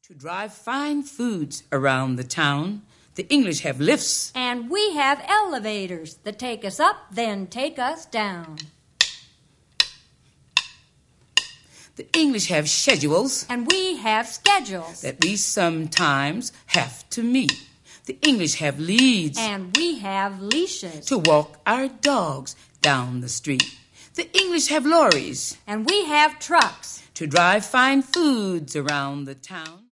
To drive fine foods around the town, the English have lifts. And we have elevators that take us up, then take us down. The English have schedules. And we have schedules. That we sometimes have to meet. The English have leads. And we have leashes. To walk our dogs down the street. The English have lorries. And we have trucks. To drive fine foods around the town.